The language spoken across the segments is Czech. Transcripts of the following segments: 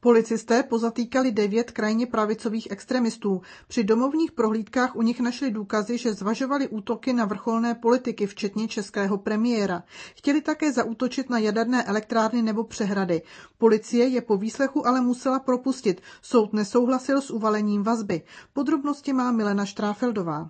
Policisté pozatýkali 9 krajně pravicových extremistů. Při domovních prohlídkách u nich našli důkazy, že zvažovali útoky na vrcholné politiky, včetně českého premiéra. Chtěli také zaútočit na jaderné elektrárny nebo přehrady. Policie je po výslechu ale musela propustit. Soud nesouhlasil s uvalením vazby. Podrobnosti má Milena Štráfeldová.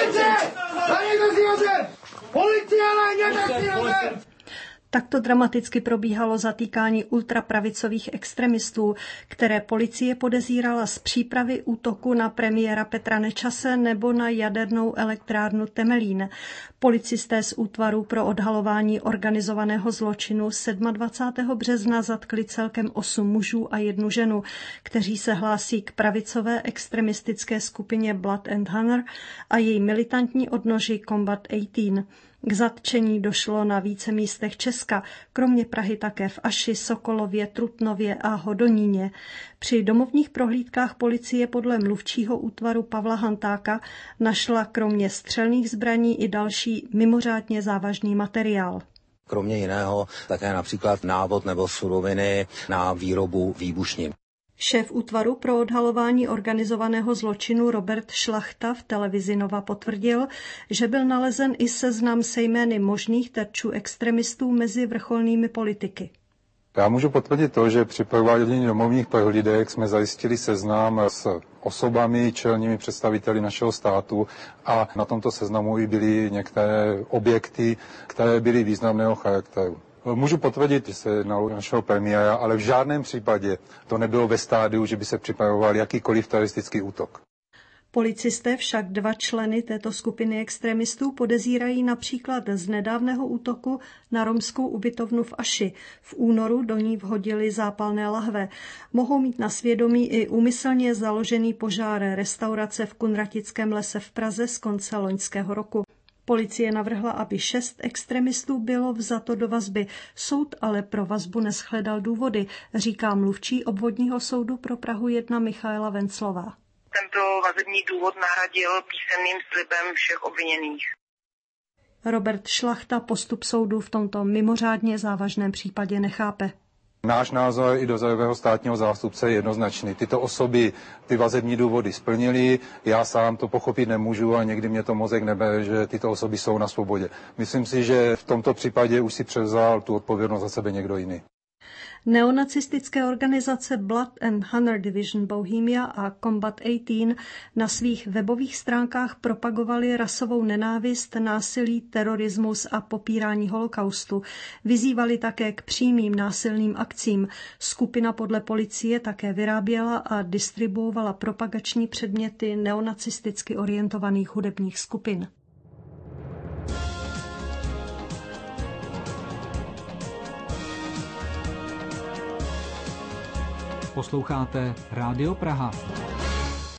Takto dramaticky probíhalo zatýkání ultrapravicových extremistů, které policie podezírala z přípravy útoku na premiéra Petra Nečase nebo na jadernou elektrárnu Temelín. Policisté z Útvaru pro odhalování organizovaného zločinu 27. března zatkli celkem 8 mužů a 1 ženu, kteří se hlásí k pravicové extremistické skupině Blood and Honor a její militantní odnoži Combat 18. K zatčení došlo na více místech Česka, kromě Prahy také v Aši, Sokolově, Trutnově a Hodoníně. Při domovních prohlídkách policie podle mluvčího útvaru Pavla Hantáka našla kromě střelných zbraní i další mimořádně závažný materiál. Kromě jiného také například návod nebo suroviny na výrobu výbušnin. Šéf útvaru pro odhalování organizovaného zločinu Robert Šlachta v televizi Nova potvrdil, že byl nalezen i seznam se jmény možných terčů extremistů mezi vrcholnými politiky. Já můžu potvrdit to, že při provádění domovních prohlídek jsme zajistili seznam s osobami, čelními představiteli našeho státu a na tomto seznamu i byly některé objekty, které byly významného charakteru. Můžu potvrdit, že se jednalo našeho premiéra, ale v žádném případě to nebylo ve stádiu, že by se připravoval jakýkoliv teroristický útok. Policisté však 2 členy této skupiny extremistů podezírají například z nedávného útoku na romskou ubytovnu v Aši. V únoru do ní vhodili zápalné lahve. Mohou mít na svědomí i úmyslně založený požár restaurace v Kunratickém lese v Praze z konce loňského roku. Policie navrhla, aby 6 extremistů bylo vzato do vazby. Soud ale pro vazbu neshledal důvody, říká mluvčí obvodního soudu pro Prahu 1 Michaela Venclová. Tento vazební důvod nahradil písemným slibem všech obviněných. Robert Šlachta postup soudu v tomto mimořádně závažném případě nechápe. Náš názor i dozorového státního zástupce je jednoznačný. Tyto osoby ty vazební důvody splnily, já sám to pochopit nemůžu a někdy mě to mozek nebere, že tyto osoby jsou na svobodě. Myslím si, že v tomto případě už si převzal tu odpovědnost za sebe někdo jiný. Neonacistické organizace Blood and Honor Division Bohemia a Combat 18 na svých webových stránkách propagovaly rasovou nenávist, násilí, terorismus a popírání holokaustu. Vyzývali také k přímým násilným akcím. Skupina podle policie také vyráběla a distribuovala propagační předměty neonacisticky orientovaných hudebních skupin. Posloucháte Rádio Praha.